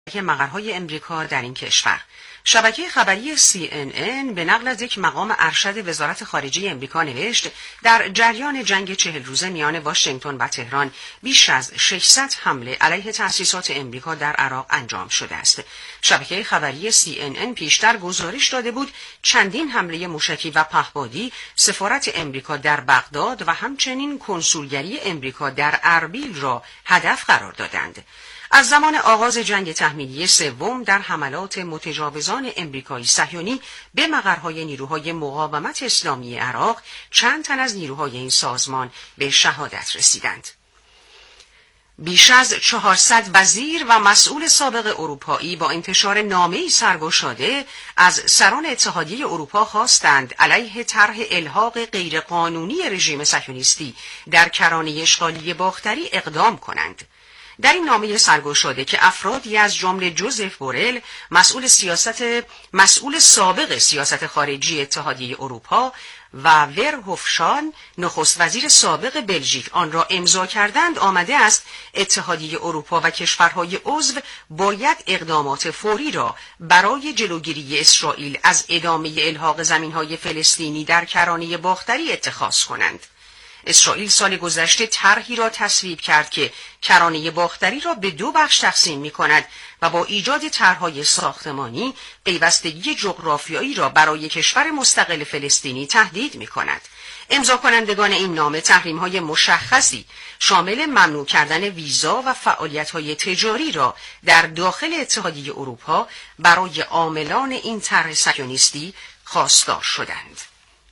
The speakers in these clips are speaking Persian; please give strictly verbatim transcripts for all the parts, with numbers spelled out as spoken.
مقرهای امریکا در این کشور. شبکه خبری سی ان ان به نقل از یک مقام ارشد وزارت خارجه امریکا نوشت در جریان جنگ چهل روزه میان واشنگتن و تهران بیش از ششصد حمله علیه تأسیسات امریکا در عراق انجام شده است. شبکه خبری سی ان ان پیشتر گزارش داده بود چندین حمله موشکی و پهپادی سفارت امریکا در بغداد و همچنین کنسولگری امریکا در اربیل را هدف قرار دادند. از زمان آغاز جنگ تحمیلی سوم در حملات متجاوزان امریکایی صهیونی به مقرهای نیروهای مقاومت اسلامی عراق، چند تن از نیروهای این سازمان به شهادت رسیدند. بیش از چهارصد وزیر و مسئول سابق اروپایی با انتشار نامه‌ای سرگشاده از سران اتحادیه اروپا خواستند علیه طرح الحاق غیرقانونی رژیم صهیونیستی در کرانه اشغالی باختری اقدام کنند. در این نامه سرگشاده که افرادی از جمله جوزف بورل مسئول سیاست مسئول سابق سیاست خارجی اتحادیه اروپا و ورهوفشان نخست وزیر سابق بلژیک آن را امضا کردند آمده است اتحادیه اروپا و کشورهای عضو باید اقدامات فوری را برای جلوگیری اسرائیل از ادامه الحاق زمینهای فلسطینی در کرانه باختری اتخاذ کنند. اسرائیل سال گذشته طرحی را تصویب کرد که کرانه باختری را به دو بخش تقسیم می کند و با ایجاد طرح‌های ساختمانی پیوستگی جغرافیایی را برای کشور مستقل فلسطینی تهدید می کند. امضا کنندگان این نامه تحریم‌های مشخصی شامل ممنوع کردن ویزا و فعالیت‌های تجاری را در داخل اتحادیه اروپا برای عاملان این طرح صهیونیستی خواستار شدند.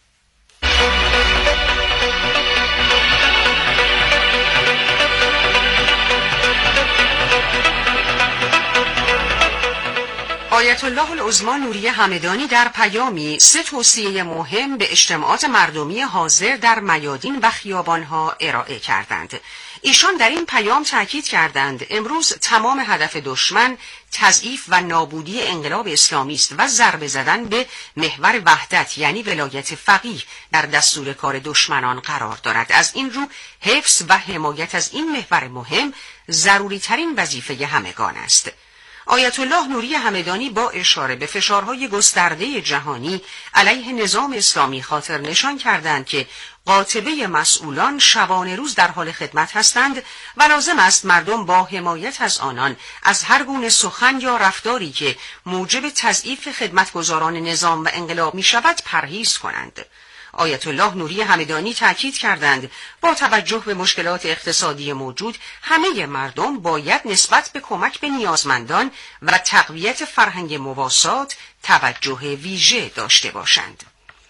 آیت الله العظما نوریه همدانی در پیامی سه توصیه مهم به اجتماعات مردمی حاضر در میادین و خیابانها ارائه کردند. ایشان در این پیام تاکید کردند امروز تمام هدف دشمن تضعیف و نابودی انقلاب اسلامی است و ضربه زدن به محور وحدت یعنی ولایت فقیه در دستور کار دشمنان قرار دارد. از این رو حفظ و حمایت از این محور مهم ضروری ترین وظیفه همگان است. آیت الله نوری همدانی با اشاره به فشارهای گسترده جهانی علیه نظام اسلامی خاطر نشان کردند که قاطبه مسئولان شبانه روز در حال خدمت هستند و لازم است مردم با حمایت از آنان از هر گونه سخن یا رفتاری که موجب تضعیف خدمتگزاران نظام و انقلاب می شود پرهیز کنند. آیت الله نوری همدانی تاکید کردند با توجه به مشکلات اقتصادی موجود همه مردم باید نسبت به کمک به نیازمندان و تقویت فرهنگ مواسات توجه ویژه داشته باشند.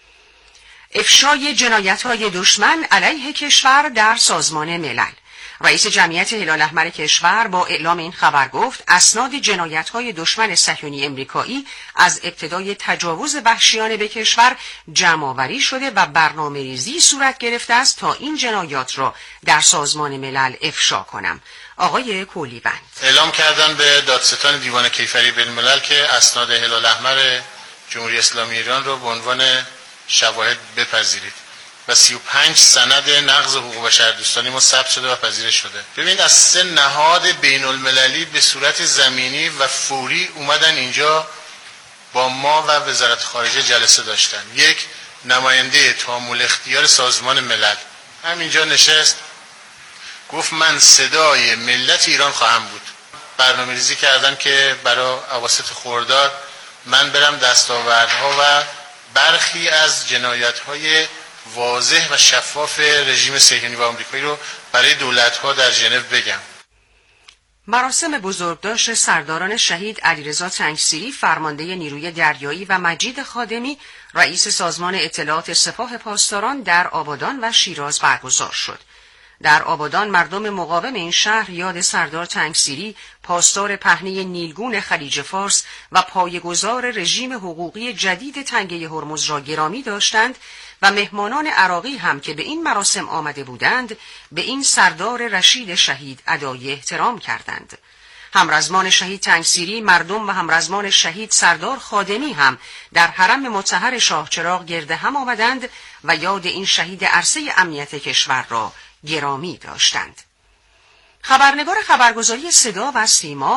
افشای جنایت‌های دشمن علیه کشور در سازمان ملل. رئیس جمعیت هلال احمر کشور با اعلام این خبر گفت اسناد جنایت‌های دشمن صهیونی امریکایی از ابتدای تجاوز وحشیانه به کشور جمع‌آوری شده و برنامه‌ریزی صورت گرفته است تا این جنایات را در سازمان ملل افشا کنم. آقای کولیوند اعلام کردن به دادستان دیوان کیفری بین‌الملل که اسناد هلال احمر جمهوری اسلامی ایران را به عنوان شواهد بپذیرید و سی و پنج سند نقض حقوق بشردوستانی ما ثبت شده و پذیرش شده. ببینید از سه نهاد بین المللی به صورت زمینی و فوری اومدن اینجا با ما و وزارت خارجه جلسه داشتن. یک نماینده تامل اختیار سازمان ملل همینجا نشست گفت من صدای ملت ایران خواهم بود. برنامه ریزی کردن که برای اواسط خرداد من برم دستاوردها و برخی از جنایت‌های واضح و شفاف رژیم صهیونی و آمریکایی رو برای دولت‌ها در ژنو بگم. مراسم بزرگداشت سرداران شهید علیرضا تنگسیری فرمانده نیروی دریایی و مجید خادمی رئیس سازمان اطلاعات سپاه پاسداران در آبادان و شیراز برگزار شد. در آبادان مردم مقاوم این شهر یاد سردار تنگسیری پاسدار پهنه نیلگون خلیج فارس و پایه‌گذار رژیم حقوقی جدید تنگه هرمز را گرامی داشتند و مهمانان عراقی هم که به این مراسم آمده بودند به این سردار رشید شهید ادای احترام کردند. همرزمان شهید تنگسیری مردم و همرزمان شهید سردار خادمی هم در حرم مطهر شاهچراغ گرد هم آمدند و یاد این شهید عرصه امنیت کشور را گرامی داشتند. خبرنگار خبرگزاری صدا و سیما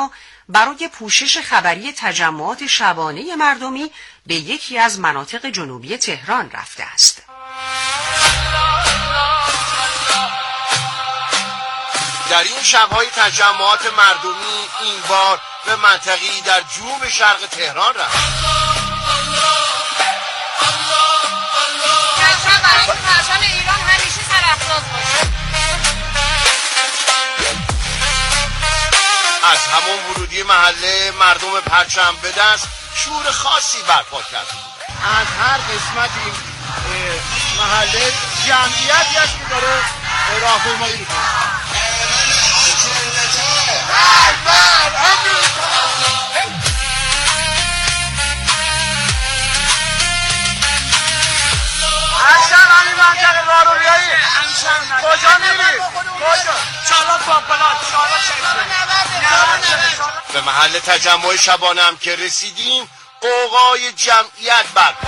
برای پوشش خبری تجمعات شبانه مردمی به یکی از مناطق جنوبی تهران رفته است. در این شب‌های تجمعات مردمی این بار به منطقه‌ای در جنوب شرق تهران رفت. پرچم برای پرچم ایران همیشه سرافراز باشه. از همون ورودی محله مردم پرچم به دست شور خاصی برپا کرد. از هر قسمت این محله جمعیتی هست که داره راهپیمایی می‌کنه. اصلا همین منطقه راه رو بیایی کجا میری؟ کجا؟ چالاک بابلات چالاک به محل تجمع شبانه هم که رسیدیم قوقای جمعیت برپا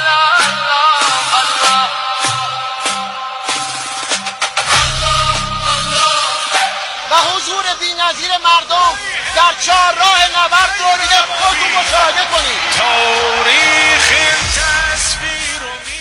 و حضور بی‌نظیر مردم در چهارراه نبرد دوریده خودتون مشاهده کنید. تاریخ تصویر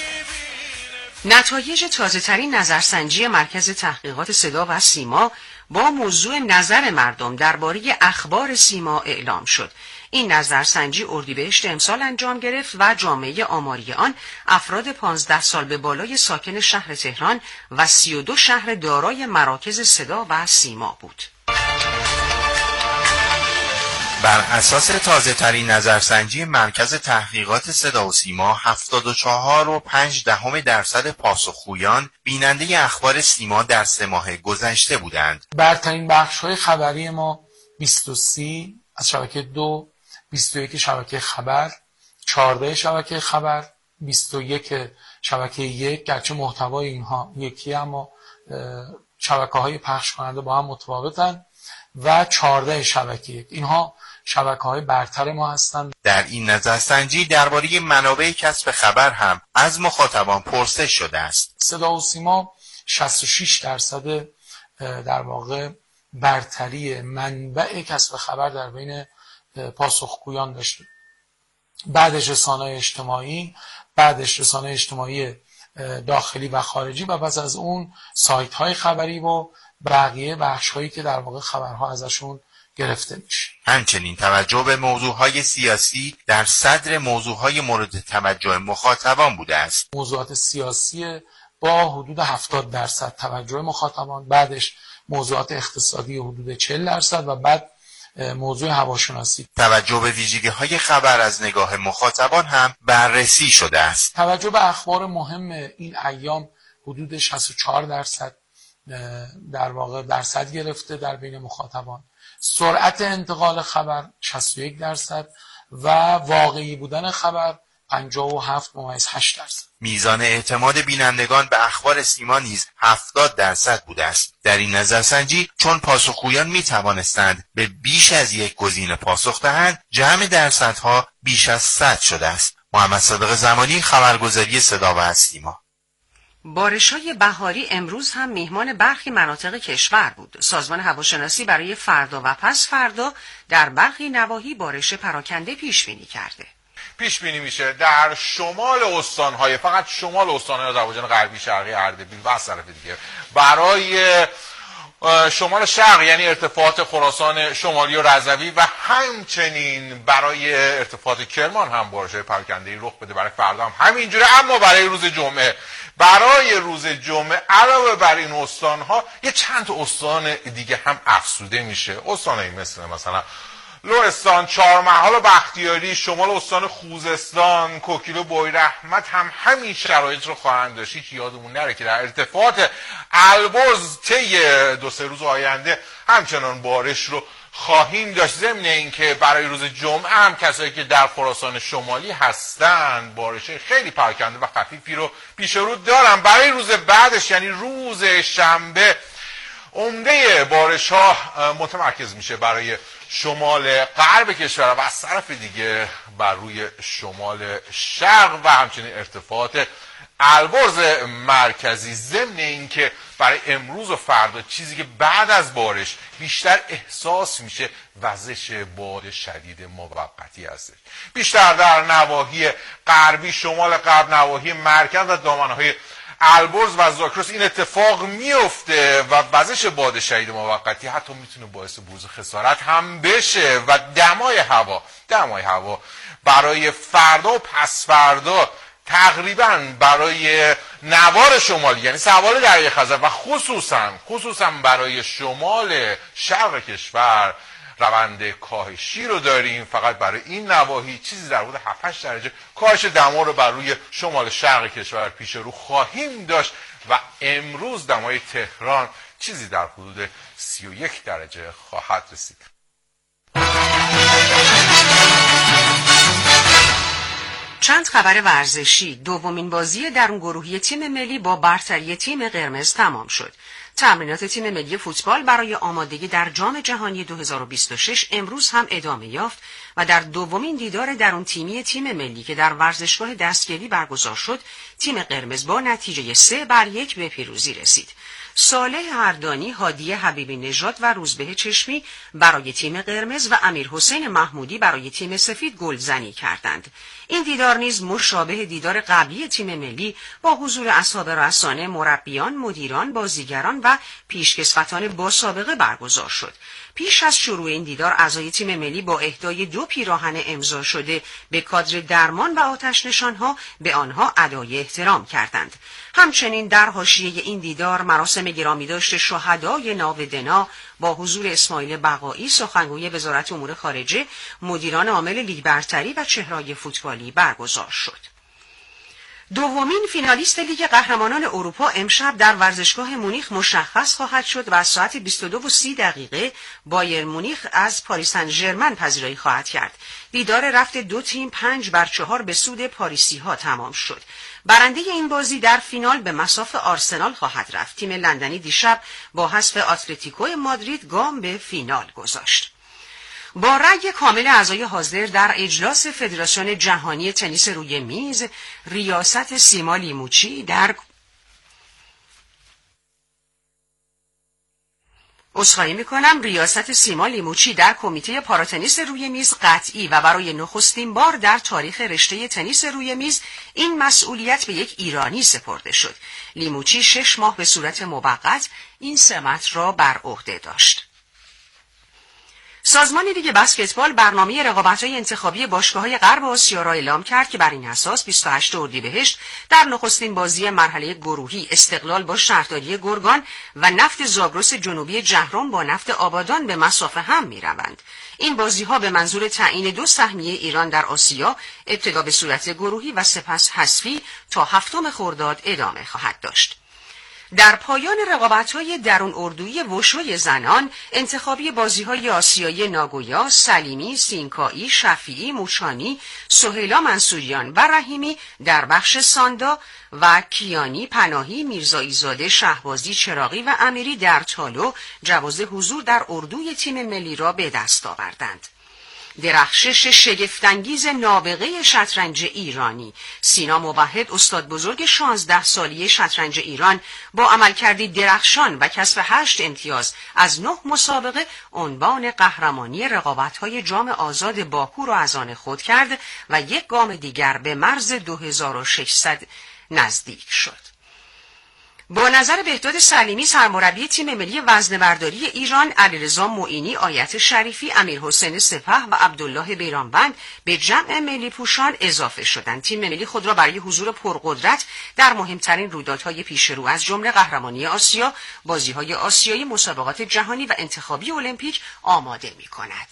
نتایج تازه‌ترین نظرسنجی مرکز تحقیقات صدا و سیما با موضوع نظر مردم درباره اخبار سیما اعلام شد. این نظرسنجی اردیبهشت امسال انجام گرفت و جامعه آماری آن افراد پانزده سال به بالای ساکن شهر تهران و سی و دو شهر دارای مراکز صدا و سیما بود. بر اساس تازه ترین نظرسنجی مرکز تحقیقات صدا و سیما هفتاد و چهار و پنج دهم درصد پاسخگویان بیننده اخبار سیما در سه ماه گذشته بودند. برترین بخش‌های خبری ما بیست و سه از شبکه دو، بیست و یک شبکه خبر، چهارده شبکه خبر، بیست و یک شبکه یک، گرچه محتوای اینها یکی اما شبکه‌های پخش کننده با هم متفاوتن، و چهارده شبکه یک. اینها شبکه‌های برتر ما هستند. در این نظرسنجی درباره منابع کسب خبر هم از مخاطبان پرسش شده است. صدا و سیما شصت و شش درصد در واقع برتری منبع کسب خبر در بین پاسخگویان داشته. بعدش رسانه‌های اجتماعی، بعدش رسانه‌های اجتماعی داخلی و خارجی و پس از اون سایت‌های خبری و بقیه بخش‌هایی که در واقع خبرها ازشون گرفته میشه. همچنین توجه به موضوعهای سیاسی در صدر موضوعهای مورد توجه مخاطبان بوده است. موضوعات سیاسی با حدود هفتاد درصد توجه مخاطبان، بعدش موضوعات اقتصادی حدود چهل درصد و بعد موضوع هواشناسی. توجه به ویژگی‌های خبر از نگاه مخاطبان هم بررسی شده است. توجه به اخبار مهم این ایام حدود شصت و چهار درصد در واقع درصد گرفته در بین مخاطبان. سرعت انتقال خبر شصت و یک درصد و واقعی بودن خبر پنجاه و هفت ممیز هشت درصد. میزان اعتماد بینندگان به اخبار سیما نیز هفتاد درصد بوده است. در این نظرسنجی چون پاسخگویان می توانستند به بیش از یک گزینه پاسخ دهند، جمع درصدها بیش از صد شده است. محمد صادق زمانی، خبرگزاری صدا و سیما. بارش‌های بهاری امروز هم میهمان برخی مناطق کشور بود. سازمان هواشناسی برای فردا و پس فردا در برخی نواحی بارش پراکنده پیش بینی کرده. پیش بینی میشه در شمال استان‌های فقط شمال استان‌های آذربایجان غربی، شرقی، اردبیل و از طرف دیگه برای شمال شرق یعنی ارتفاعات خراسان شمالی و رضوی و همچنین برای ارتفاعات کرمان هم بارش‌های پراکنده‌ای رخ بده. برای فردا هم همینجوره. اما برای روز جمعه برای روز جمعه علاوه بر این استان‌ها یه چند تا استان دیگه هم افزوده میشه. استان‌هایی مثل مثلا لرستان، چهارمحال و بختیاری، شمال استان خوزستان، کوکیل و بویراحمد هم همین شرایط رو خواهند داشت. هیچ یادمون نره که در ارتفاعات البرز طی دو سه روز آینده همچنان بارش رو خواهیم داشت. ضمن اینکه برای روز جمعه هم کسایی که در خراسان شمالی هستند بارش خیلی پراکنده و خفیفی رو پیش رو دارن. برای روز بعدش یعنی روز شنبه عمده بارش ها متمرکز میشه برای شمال غرب کشور و از طرف دیگه بر روی شمال شرق و همچنین ارتفاعات البرز مرکزی ضمن اینکه برای امروز و فردا چیزی که بعد از بارش بیشتر احساس میشه وزش باد شدید موقتی هستش، بیشتر در نواحی غربی، شمال غرب، نواحی مرکز و دامنه‌های البرز و زاگرس این اتفاق میفته و وزش باد شدید موقتی حتی میتونه باعث بروز خسارت هم بشه و دمای هوا دمای هوا برای فردا و پس فردا تقریبا برای نوار شمالی یعنی سواحل دریای خزر و خصوصا خصوصا برای شمال شرق کشور روند کاهشی رو داریم. فقط برای این نواحی چیزی در حدود هفت هشت درجه کاهش دما رو بر روی شمال شرق کشور پیش رو خواهیم داشت و امروز دمای تهران چیزی در حدود سی و یک درجه خواهد رسید. چند خبر ورزشی. دومین بازی درونگروهی تیم ملی با برتری تیم قرمز تمام شد. تمرینات تیم ملی فوتبال برای آمادگی در جام جهانی دو هزار و بیست و شش امروز هم ادامه یافت و در دومین دیدار درون تیمی تیم ملی که در ورزشگاه دستگلی برگزار شد، تیم قرمز با نتیجه سه بر یک به پیروزی رسید. صالح اردانی، هادی حبیبی نژاد و روزبه چشمی برای تیم قرمز و امیر حسین محمودی برای تیم سفید گلزنی کردند. این دیدار نیز مشابه دیدار قبلی تیم ملی با حضور اصحاب رسانه، مربیان، مدیران، بازیگران و پیشکسوتان با سابقه برگزار شد. پیش از شروع این دیدار اعضای تیم ملی با اهدای دو پیراهن امضا شده به کادر درمان و آتش نشانها به آنها ادای احترام کردند. همچنین در حاشیه این دیدار مراسم گرامیداشت شهدای ناودنا با حضور اسماعیل بقایی، سخنگوی وزارت امور خارجه، مدیران عامل لیگ برتری و چهره‌های فوتبالی برگزار شد. دومین فینالیست لیگ قهرمانان اروپا امشب در ورزشگاه مونیخ مشخص خواهد شد و از ساعت بیست و دو و سی دقیقه بایر مونیخ از پاریس سن ژرمن پذیرایی خواهد کرد. دیدار رفت دو تیم پنج بر چهار به سود پاریسی ها تمام شد. برنده این بازی در فینال به مصاف آرسنال خواهد رفت. تیم لندنی دیشب با حذف اتلتیکو مادرید گام به فینال گذاشت. با رأی کامل اعضای حاضر در اجلاس فدراسیون جهانی تنیس روی میز، ریاست سیما لیموچی در عذرخواهی می‌کنم ریاست سیما لیموچی در کمیته پاراتنیس روی میز قطعی و برای نخستین بار در تاریخ رشته تنیس روی میز این مسئولیت به یک ایرانی سپرده شد. لیموچی شش ماه به صورت موقت این سمت را بر عهده داشت. سازمان لیگ بسکتبال برنامه رقابت‌های انتخابی باشگاه‌های غرب آسیا را اعلام کرد که بر این اساس بیست و هشتم اردیبهشت در نخستین بازی مرحله گروهی استقلال با شهرداری گرگان و نفت زاگرس جنوبی جهرم با نفت آبادان به مصاف هم می‌روند. این بازی‌ها به منظور تعیین دو سهمیه ایران در آسیا ابتدا به صورت گروهی و سپس حذفی تا هفتم خرداد ادامه خواهد داشت. در پایان رقابت‌های درون اردویی وشوی زنان، انتخابی بازی‌های آسیایی ناگویا، سلیمی، سینکایی، شفیعی، موچانی، سهیلا منصوریان و رحیمی در بخش ساندا و کیانی، پناهی، میرزایی زاده، شهبازی، چراغی و امیری در تالو جواز حضور در اردوی تیم ملی را به دست آوردند. درخشش شگفت‌انگیز نابغه شطرنج ایرانی. سینا موحد، استاد بزرگ شانزده سالی شطرنج ایران، با عملکردی درخشان و کسب هشت امتیاز از نه مسابقه عنوان قهرمانی رقابت‌های جام آزاد باکو را از آن خود کرد و یک گام دیگر به مرز دو هزار و ششصد نزدیک شد. با نظر بهداد سلیمی، سرمربی تیم ملی وزنه‌برداری ایران، علیرضا معینی، آیت شریفی، امیرحسین سپه و عبدالله بیرانبند به جمع ملی پوشان اضافه شدند. تیم ملی خود را برای حضور پرقدرت در مهمترین رویدادهای پیشرو از جمله قهرمانی آسیا، بازی‌های آسیایی، مسابقات جهانی و انتخابی المپیک آماده می‌کند.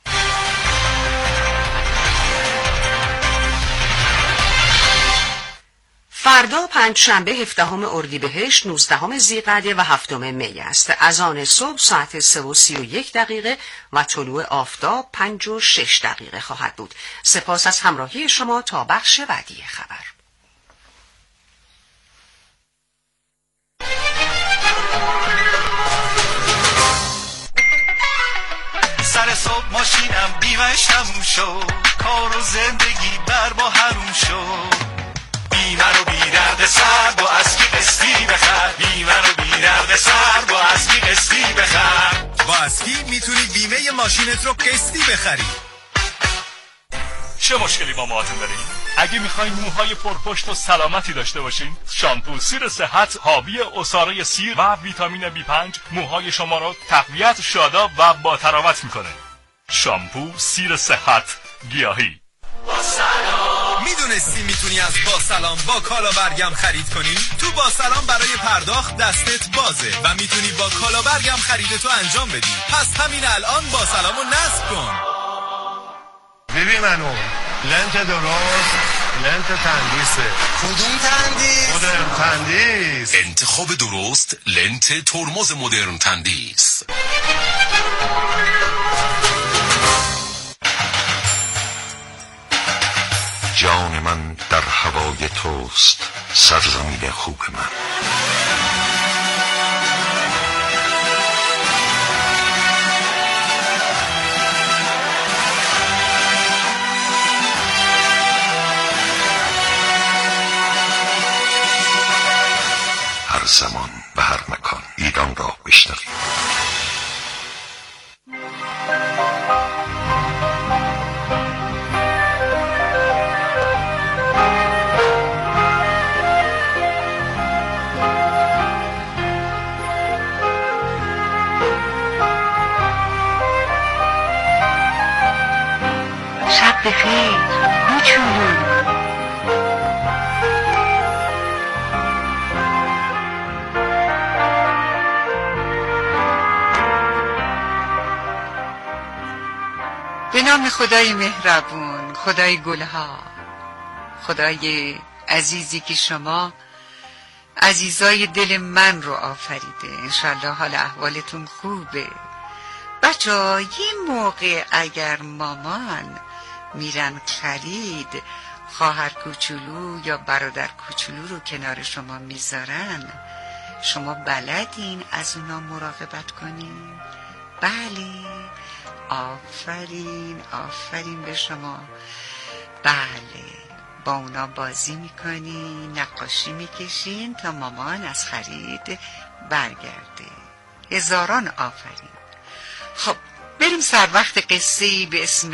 فردا پنجشنبه هفدهم اردیبهشت، نوزدهم ذیقعده و هفتم می است. از آن صبح ساعت سه و سی و یک دقیقه و طلوع آفتاب پنج و شش دقیقه خواهد بود. سپاس از همراهی شما تا بخش بعدی خبر. سر صبح ماشینم بیمش تموم شد، کار و زندگی بر ما حروم شد، بیمه رو بی درد سر با اسکی قسطی بخر، بیمه رو بی درد سر با اسکی قسطی بخر. با اسکی میتونی بیمه ماشینت رو قسطی بخری. چه مشکلی با موهاتون دارین؟ اگه میخواین موهای پرپشت و سلامتی داشته باشین، شامپو سیر صحت حاوی عصاره سیر و ویتامین بی پنج موهای شما رو تقویت، شاداب و با تراوت میکنه. شامپو سیر صحت گیاهی. با سلام. میدونستی میتونی از با سلام با کالا برگم خرید کنی؟ تو با سلام برای پرداخت دستت بازه و میتونی با کالا برگم خریدتو انجام بدی. پس همین الان با سلامو نصب کن. ببین منو لنت درست، لنت تندیسه. کدوم تندیس؟ مدرن تندیس. انتخاب درست، لنت ترمز مدرن تندیس. جان من در هوای توست، سرزمین خوب من. هر زمان و هر مکان ایران را بشنوید. شب بخیر کوچولو. به نام خدای مهربون، خدای گلها، خدای عزیزی که شما عزیزای دل من رو آفریده. انشالله حال احوالتون خوبه بچه ها. یه موقع اگر مامان میرن خرید، خواهر کوچولو یا برادر کوچولو رو کنار شما میذارن، شما بلدین از اونا مراقبت کنین؟ بله، آفرین آفرین به شما. بله، با اونا بازی میکنین، نقاشی میکشین تا مامان از خرید برگرده. هزاران آفرین. خب بریم سر وقت قصه‌ای به اسم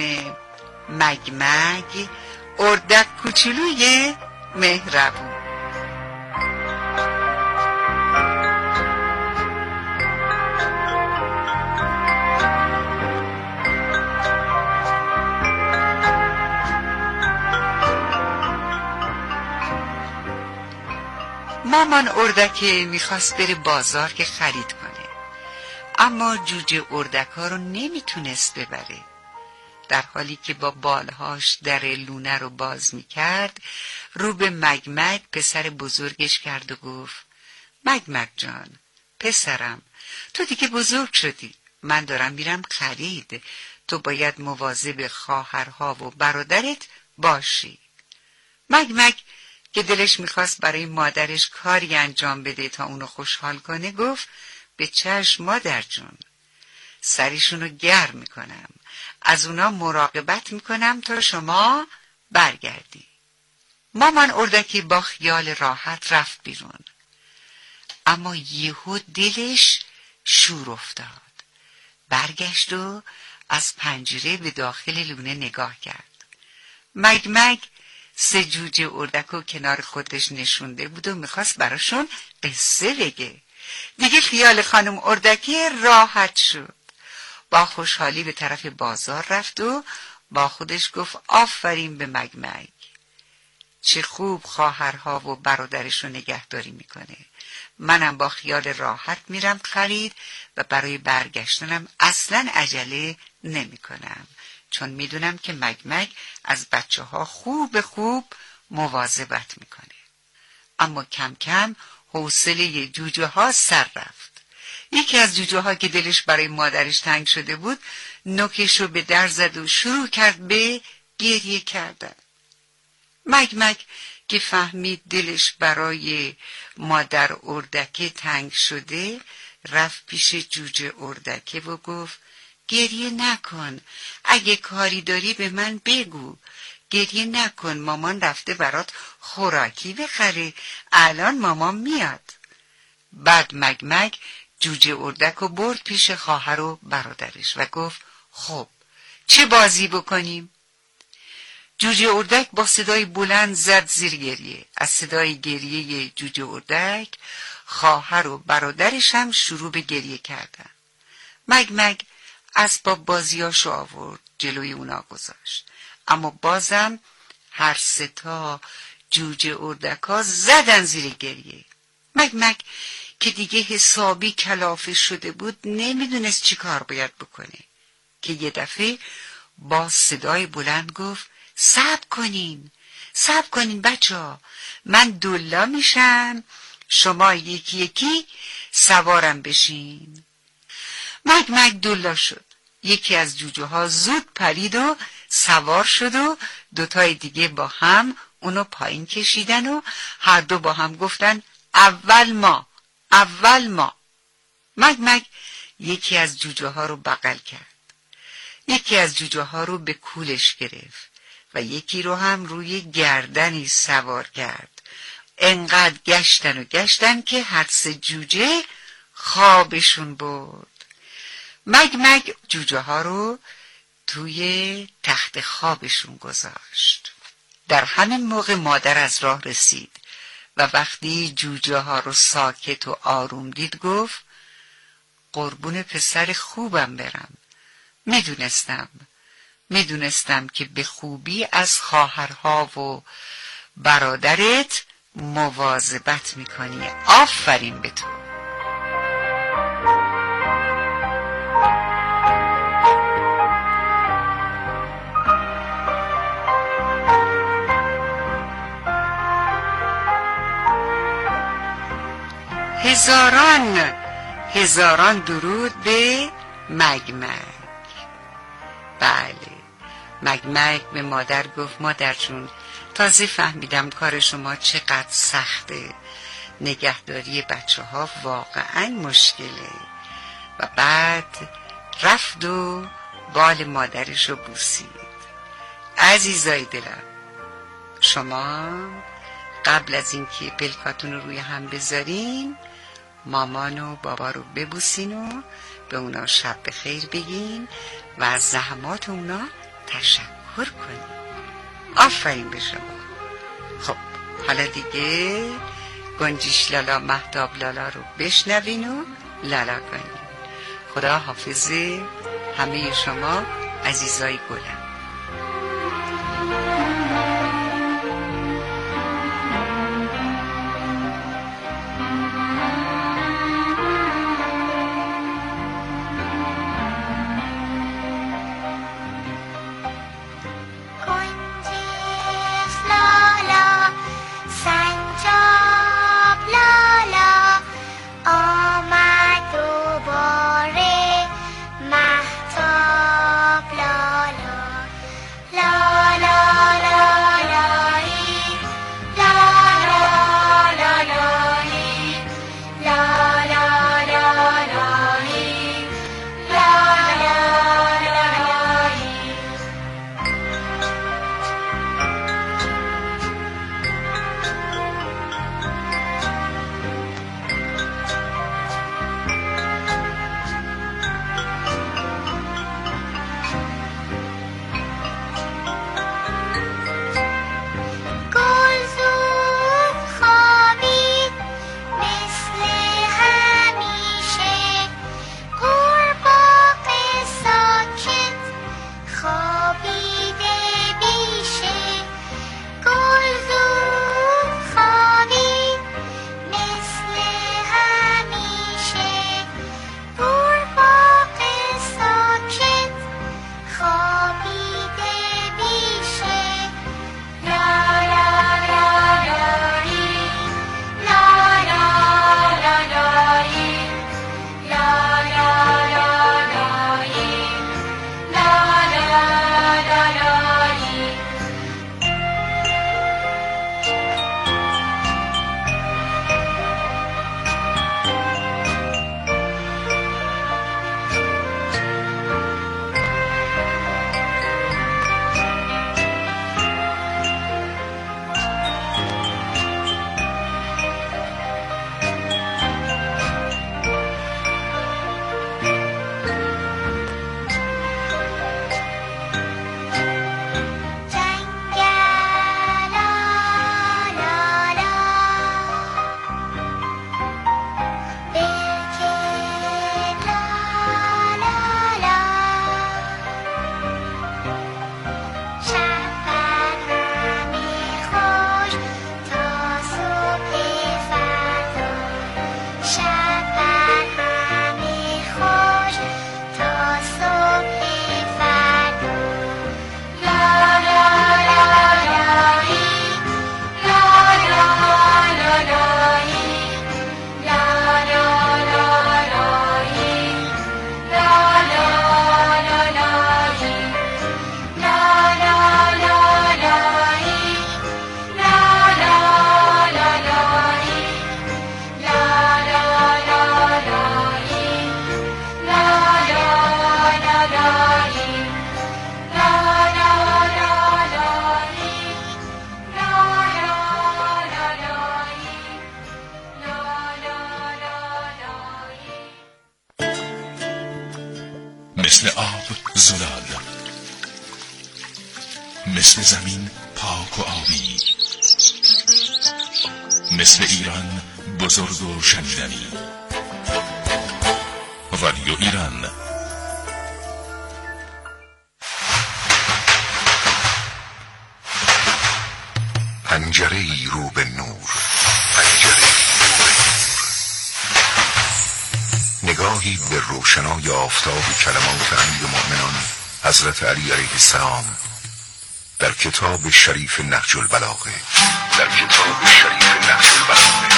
مگمگ، اردک کوچولوی مهربون. مامان اردک میخواست بره بازار که خرید کنه، اما جوجه اردک ها رو نمیتونست ببره. در حالی که با بالهاش در لونه رو باز میکرد، رو به مگمگ پسر بزرگش کرد و گفت: مگمگ جان، پسرم، تو دیگه بزرگ شدی، من دارم میرم خرید، تو باید مواظب خواهرها و برادرت باشی. مگمگ که دلش میخواست برای مادرش کاری انجام بده تا اونو خوشحال کنه، گفت: به چشم مادر جون، سریشونو گرم میکنم، از اونا مراقبت میکنم تا شما برگردی. مامان اردکی با خیال راحت رفت بیرون، اما یهو دلش شور افتاد. برگشت و از پنجره به داخل لونه نگاه کرد. مگمگ سه جوجه اردکو کنار خودش نشونده بود و میخواست براشون قصه بگه. دیگه خیال خانم اردکی راحت شد. با خوشحالی به طرف بازار رفت و با خودش گفت: آفرین به مگمگ، چه خوب خواهرها و برادرش رو نگهداری میکنه. منم با خیال راحت میرم خرید و برای برگشتنم اصلا عجله نمی کنم، چون میدونم که مگمگ از بچه ها خوب خوب مواظبت میکنه. اما کم کم حوصله جوجه ها سر رفت. یکی از جوجه ها که دلش برای مادرش تنگ شده بود، نوکش رو به در زد و شروع کرد به گریه کردن. مگمگ که فهمید دلش برای مادر اردکه تنگ شده، رفت پیش جوجه اردکه و گفت: گریه نکن، اگه کاری داری به من بگو، گریه نکن، مامان رفته برات خوراکی بخره، الان مامان میاد. بعد مگمگ جوجه اردک رو برد پیش خواهر و برادرش و گفت خب چه بازی بکنیم؟ جوجه اردک با صدای بلند زد زیر گریه. از صدای گریه جوجه اردک خواهر و برادرش هم شروع به گریه کردن. مگمگ اسباب بازیاشو آورد جلوی اونا گذاشت، اما بازم هر سه تا جوجه اردکا زدن زیر گریه. مگمگ که دیگه حسابی کلافه شده بود نمیدونست چی کار باید بکنه که یه دفعه با صدای بلند گفت صبر کنین صبر کنین بچه ها، من دولا میشم، شما یکی یکی سوارم بشین. مگمگ دولا شد. یکی از جوجه ها زود پرید و سوار شد و دوتای دیگه با هم اونو پایین کشیدن و هر دو با هم گفتن اول ما اول ما. مگمگ یکی از جوجه ها رو بغل کرد، یکی از جوجه ها رو به کولش گرفت و یکی رو هم روی گردنی سوار کرد. انقدر گشتن و گشتن که هر سه جوجه خوابشون برد. مگمگ جوجه ها رو توی تخت خوابشون گذاشت. در همین موقع مادر از راه رسید و وقتی جوجه ها رو ساکت و آروم دید گفت قربون پسر خوبم برم. میدونستم میدونستم که به خوبی از خواهرها و برادرت مواظبت میکنی. آفرین به تو. هزاران هزاران درود به مگمگ. بله، مگمگ به مادر گفت مادر جون تازه فهمیدم کار شما چقدر سخته، نگهداری بچه ها واقعا مشکله. و بعد رفت و بال مادرش رو بوسید. عزیزای دلم، شما قبل از اینکه پلکاتون رو روی هم بذارین مامان و بابا رو ببوسین و به اونا شب بخیر بگین و از زحمات اونا تشکر کنین. آفرین به شما. خب حالا دیگه گنجیش لالا مهتاب لالا رو بشنوین و لالا کنین. خدا حافظ همه شما عزیزای گلم. آمد دوباره مهتاب لالا. مثل زمین پاک و آبی، مثل ایران بزرگ و شنیدنی. رادیو ایران. پنجره ای رو به نور، پنجره ای رو به نور، نگاهی به روشنای آفتاب کلمات امیرالمؤمنین حضرت علی علیه السلام در کتاب شریف نهج البلاغه، در کتاب شریف نهج البلاغه.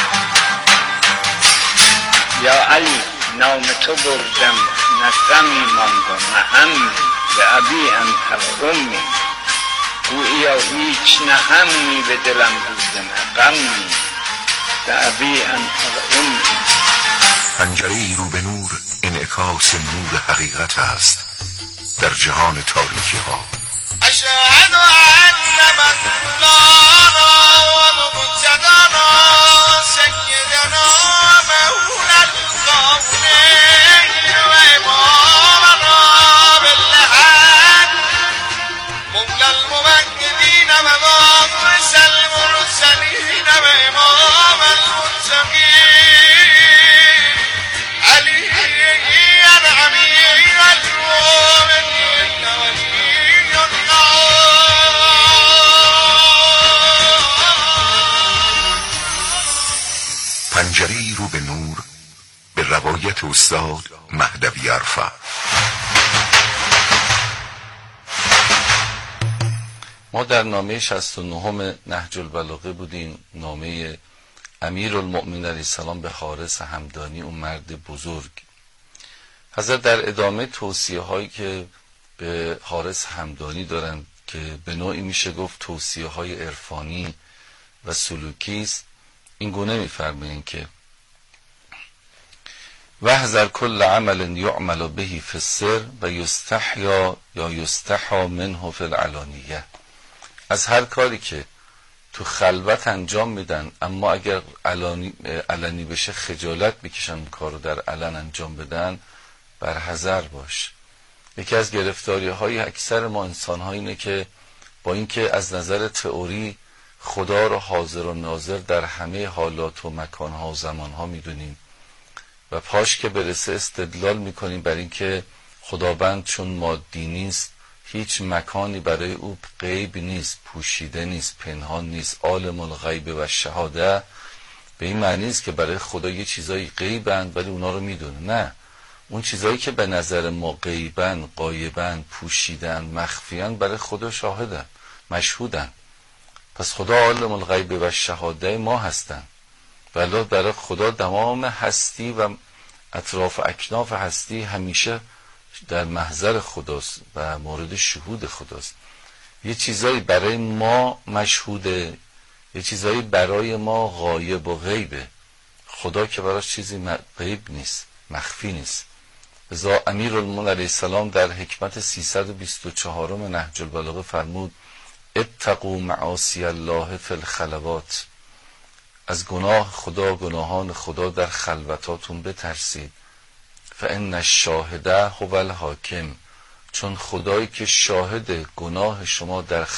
یا علی نام تو بردم، نه غمی ماند و نه همی، به ابی انت و امی، گوییا هیچ نه همی به دلم بود نه غمی، به ابی انت و امی. پنجره ای رو به نور انعکاس نور حقیقت است در جهان تاریکی ها. اشهد ان مولانا و مجدنا سیدنا مولا القومین و امامنا بالحق مولا الممجدین و وارث المرسلین و امام المتقین علی امیر المؤمنین ولی الله. پنجره‌ای رو به نور به روایت استاد مهدوی ارفع. ما در نامه شصت و نهم نهج البلاغه بودیم، نامه امیرالمؤمنین علیه السلام به حارث همدانی، اون مرد بزرگ. حضرت در ادامه توصیه هایی که به حارث همدانی دارند که به نوعی میشه گفت توصیه های عرفانی و سلوکی است، این گونه میفرمایند که واحذر کل عمل یعمل به فی السر و یستحیا یا یستحا منه فی العلانیه. از هر کاری که تو خلوت انجام میدن اما اگر علانی, علنی بشه خجالت میکشن کارو در علن انجام بدن، بر حذر باش. یکی از گرفتاری های اکثر ما انسان ها اینه که با اینکه از نظر تئوری خدا رو حاضر و ناظر در همه حالات و مکان ها و زمان ها میدونیم و پاش که برسه استدلال میکنیم بر اینکه خداوند چون مادی نیست، هیچ مکانی برای او غیب نیست، پوشیده نیست، پنهان نیست، عالم الغیب و شهاده. به این معنی است که برای خدا یه چیزایی غیبند ولی اونا رو میدونه. نه، اون چیزایی که به نظر ما غیبن، غایبن، پوشیدن، مخفیان، برای خدا شاهدن، مشهودن. پس خدا عالم الغیب و شهاده ما هستن، ولی برای خدا تمام هستی و اطراف اکناف هستی همیشه در محضر خداست و مورد شهود خداست. یه چیزایی برای ما مشهوده، یه چیزایی برای ما غایب و غیبه. خدا که براش چیزی غیب نیست، مخفی نیست. لذا امیرالمؤمنین علیه السلام در حکمت سیصد و بیست و چهارم نهج البلاغه فرمود اتقوا معاصی الله فی الخلوات. از گناه خدا، گناهان خدا در خلوتاتون بترسید. فان الشاهد هو الحاکم. چون خدایی که شاهد گناه شما در